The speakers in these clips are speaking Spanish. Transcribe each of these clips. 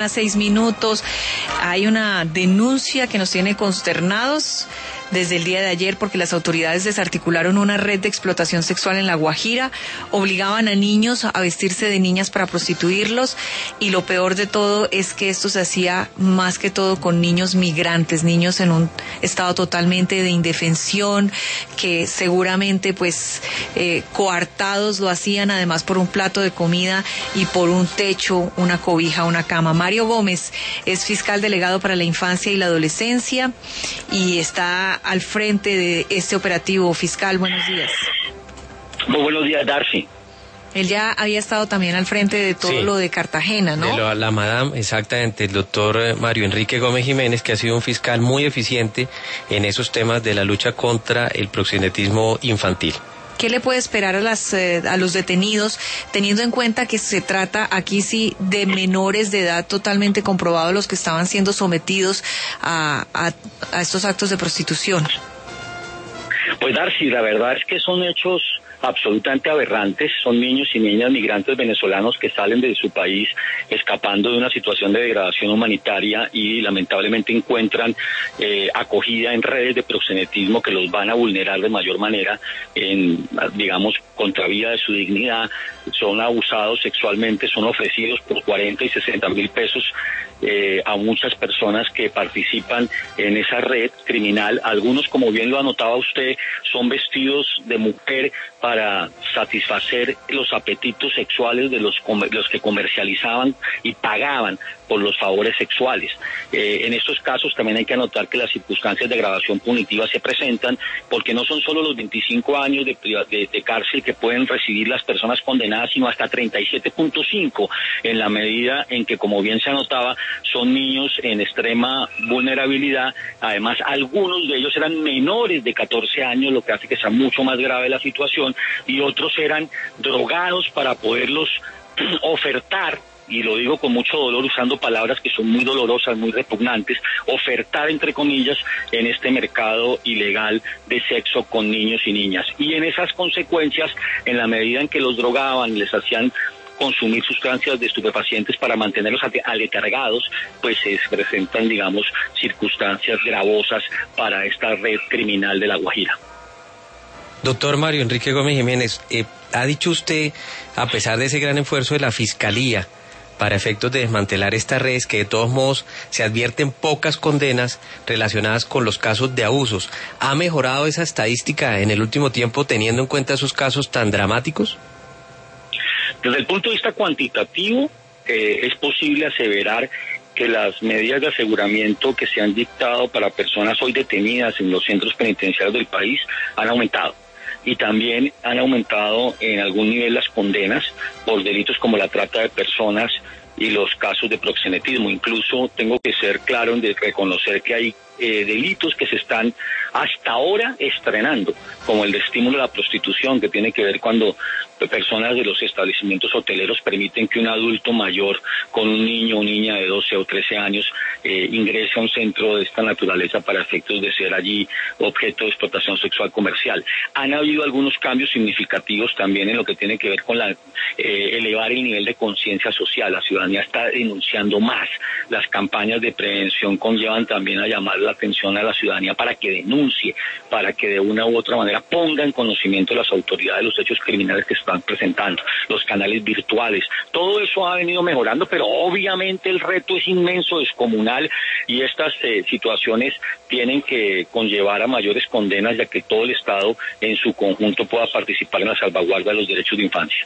A 6 minutos, hay una denuncia que nos tiene consternados desde el día de ayer porque las autoridades desarticularon una red de explotación sexual en La Guajira, obligaban a niños a vestirse de niñas para prostituirlos y lo peor de todo es que esto se hacía más que todo con niños migrantes, niños en un estado totalmente de indefensión, que seguramente coartados lo hacían además por un plato de comida y por un techo, una cobija, una cama. Mario Gómez es fiscal delegado para la infancia y la adolescencia y está al frente de este operativo. Fiscal, buenos días. Muy buenos días, Darcy. Él ya había estado también al frente de todo lo de Cartagena, ¿no? De la Madame, exactamente, el doctor Mario Enrique Gómez Jiménez, que ha sido un fiscal muy eficiente en esos temas de la lucha contra el proxenetismo infantil. ¿Qué le puede esperar a los detenidos, teniendo en cuenta que se trata aquí sí de menores de edad totalmente comprobados los que estaban siendo sometidos a estos actos de prostitución? Pues Darcy, la verdad es que son hechos absolutamente aberrantes. Son niños y niñas migrantes venezolanos que salen de su país escapando de una situación de degradación humanitaria y lamentablemente encuentran acogida en redes de proxenetismo que los van a vulnerar de mayor manera en, digamos, contravía de su dignidad. Son abusados sexualmente, son ofrecidos por 40 y 60 mil pesos a muchas personas que participan en esa red criminal. Algunos, como bien lo anotaba usted, son vestidos de mujer para satisfacer los apetitos sexuales de los que comercializaban y pagaban por los favores sexuales. En estos casos también hay que anotar que las circunstancias de agravación punitiva se presentan porque no son solo los 25 años de cárcel que pueden recibir las personas condenadas, sino hasta 37.5 en la medida en que, como bien se anotaba, son niños en extrema vulnerabilidad. Además, algunos de ellos eran menores de 14 años, lo que hace que sea mucho más grave la situación, y otros eran drogados para poderlos ofertar, y lo digo con mucho dolor usando palabras que son muy dolorosas, muy repugnantes, ofertar entre comillas en este mercado ilegal de sexo con niños y niñas. Y en esas consecuencias, en la medida en que los drogaban, les hacían consumir sustancias de estupefacientes para mantenerlos aletargados, pues se presentan, digamos, circunstancias gravosas para esta red criminal de La Guajira. Doctor Mario Enrique Gómez Jiménez, ha dicho usted, a pesar de ese gran esfuerzo de la Fiscalía para efectos de desmantelar estas redes, que de todos modos se advierten pocas condenas relacionadas con los casos de abusos. ¿Ha mejorado esa estadística en el último tiempo teniendo en cuenta esos casos tan dramáticos? Desde el punto de vista cuantitativo, es posible aseverar que las medidas de aseguramiento que se han dictado para personas hoy detenidas en los centros penitenciarios del país han aumentado. Y también han aumentado en algún nivel las condenas por delitos como la trata de personas y los casos de proxenetismo. Incluso tengo que ser claro en reconocer que hay delitos que se están hasta ahora estrenando, como el de estímulo a la prostitución, que tiene que ver cuando personas de los establecimientos hoteleros permiten que un adulto mayor con un niño o niña de 12 o 13 años ingrese a un centro de esta naturaleza para efectos de ser allí objeto de explotación sexual comercial. Han habido algunos cambios significativos también en lo que tiene que ver con elevar el nivel de conciencia social. La ciudadanía está denunciando más. Las campañas de prevención conllevan también a llamar la atención a la ciudadanía para que denuncie, para que de una u otra manera ponga en conocimiento a las autoridades los hechos criminales que están presentando, los canales virtuales. Todo eso ha venido mejorando, pero obviamente el reto es inmenso, descomunal, y estas situaciones tienen que conllevar a mayores condenas, ya que todo el Estado en su conjunto pueda participar en la salvaguarda de los derechos de infancia.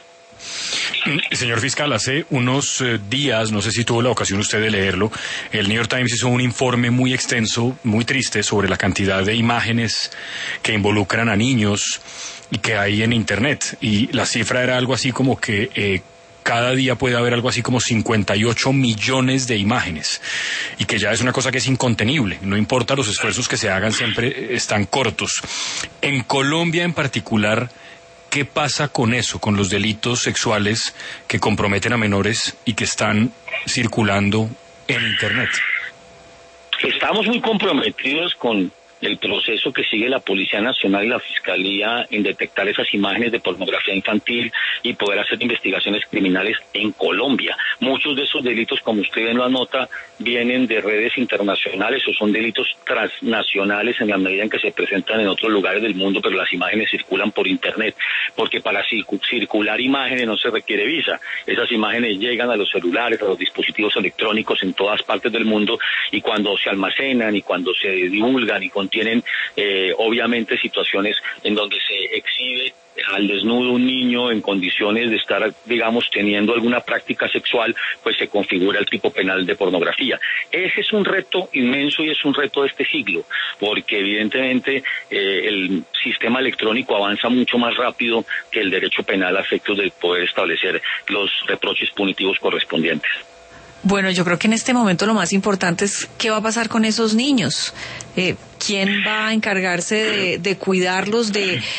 Señor fiscal, hace unos días, no sé si tuvo la ocasión usted de leerlo, el New York Times hizo un informe muy extenso, muy triste, sobre la cantidad de imágenes que involucran a niños y que hay en Internet. Y la cifra era algo así como que cada día puede haber algo así como 58 millones de imágenes, y que ya es una cosa que es incontenible. No importa los esfuerzos que se hagan, siempre están cortos. En Colombia en particular, ¿qué pasa con eso, con los delitos sexuales que comprometen a menores y que están circulando en Internet? Estamos muy comprometidos con el proceso que sigue la Policía Nacional y la Fiscalía en detectar esas imágenes de pornografía infantil y poder hacer investigaciones criminales en Colombia. Muchos de esos delitos, como usted bien lo anota, vienen de redes internacionales o son delitos transnacionales en la medida en que se presentan en otros lugares del mundo, pero las imágenes circulan por Internet, porque para circular imágenes no se requiere visa. Esas imágenes llegan a los celulares, a los dispositivos electrónicos en todas partes del mundo, y cuando se almacenan y cuando se divulgan y contienen obviamente situaciones en donde se exhibe al desnudo un niño en condiciones de estar, digamos, teniendo alguna práctica sexual, pues se configura el tipo penal de pornografía. Ese es un reto inmenso y es un reto de este siglo, porque evidentemente el sistema electrónico avanza mucho más rápido que el derecho penal a efectos de poder establecer los reproches punitivos correspondientes. Bueno, yo creo que en este momento lo más importante es qué va a pasar con esos niños. ¿Quién va a encargarse de cuidarlos,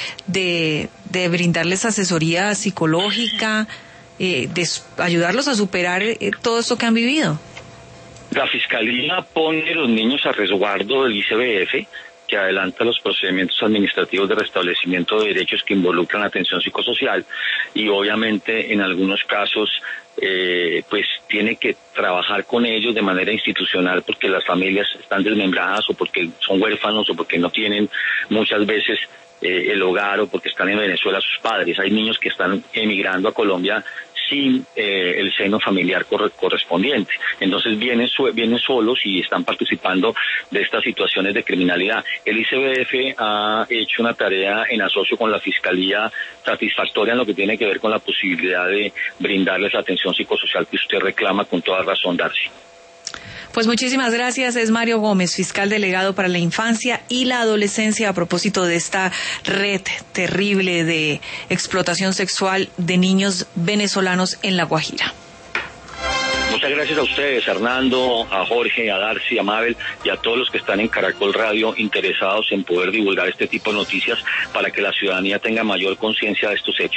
de brindarles asesoría psicológica, de ayudarlos a superar todo esto que han vivido? La Fiscalía pone a los niños a resguardo del ICBF, que adelanta los procedimientos administrativos de restablecimiento de derechos que involucran atención psicosocial, y obviamente en algunos casos pues tiene que trabajar con ellos de manera institucional, porque las familias están desmembradas o porque son huérfanos o porque no tienen muchas veces el hogar, o porque están en Venezuela sus padres. Hay niños que están emigrando a Colombia sin el seno familiar correspondiente. Entonces vienen solos y están participando de estas situaciones de criminalidad. El ICBF ha hecho una tarea en asocio con la Fiscalía satisfactoria en lo que tiene que ver con la posibilidad de brindarles la atención psicosocial que usted reclama con toda razón, Darcy. Pues muchísimas gracias. Es Mario Gómez, fiscal delegado para la infancia y la adolescencia, a propósito de esta red terrible de explotación sexual de niños venezolanos en La Guajira. Muchas gracias a ustedes, Hernando, a Jorge, a Darcy, a Mabel y a todos los que están en Caracol Radio interesados en poder divulgar este tipo de noticias para que la ciudadanía tenga mayor conciencia de estos hechos.